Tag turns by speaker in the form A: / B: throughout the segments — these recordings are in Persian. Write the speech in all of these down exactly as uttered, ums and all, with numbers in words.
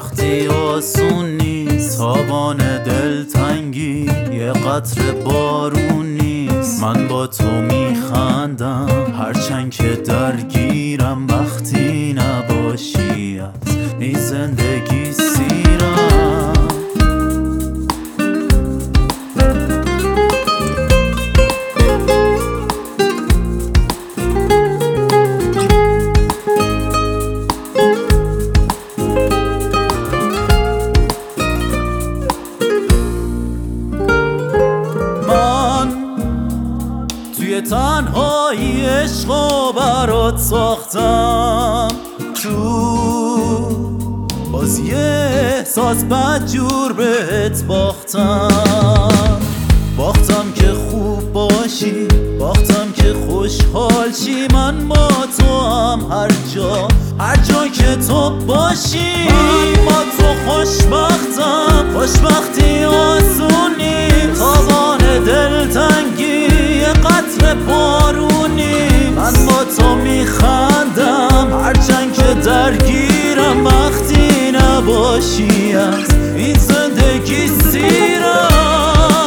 A: خوشبختی آسون نیست، تابان دلتنگی یه قطره بارون نیست. من با تو میخندم هرچند که درگیرم، وقتی نباشی از این زندگی سیرم. توی تنهایی عشقو برات ساختم، تو باز یه احساس بدجور بهت باختم. باختم که خوب باشی، باختم که خوشحال شی. من با تو هم هر جا هر جا که تو باشی. من با تو خوشبختم، خوشبختی آسونی، تابان دلتنگی یه قطره بارونی. من با تو میخندم هرچند که درگیرم، وقتی نباشی از این زندگی سیرم.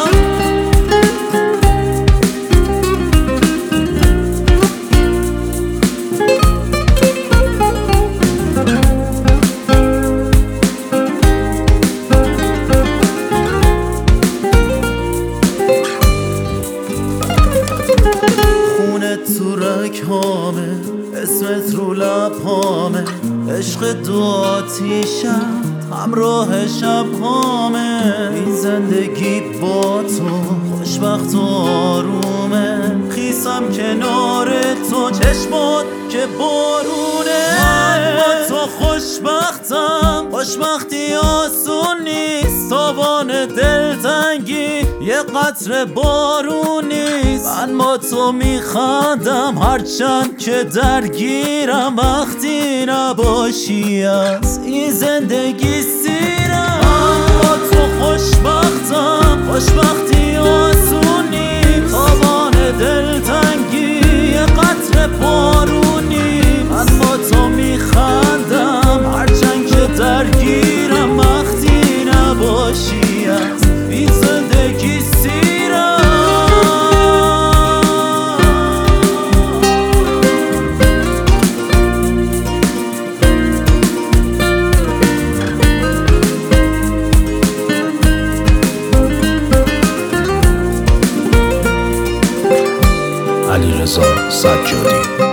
A: تو رگ‌هامه، اسمت رو لب‌هامه، عشق دو آتیشم همراه شب‌هامه. این زندگی با تو خوشبخت و آرومه، خیسم کنار تو چشمات که بارونه. من با تو خوشبختم، خوشبختی آسون نیست، تابان دلتنگی یه قطره بارون نیست. من با تو میخندم هرچند که درگیرم، وقتی نباشی از این زندگی سیرم. من با تو خوشبختم، خوشبختی آسون نیست، تابان دلتنگی یه قطره بارون نیست. من با تو میخندم هرچند که درگیرم، وقتی نباشی از این زندگی سیرم.
B: علیرضا سجادی.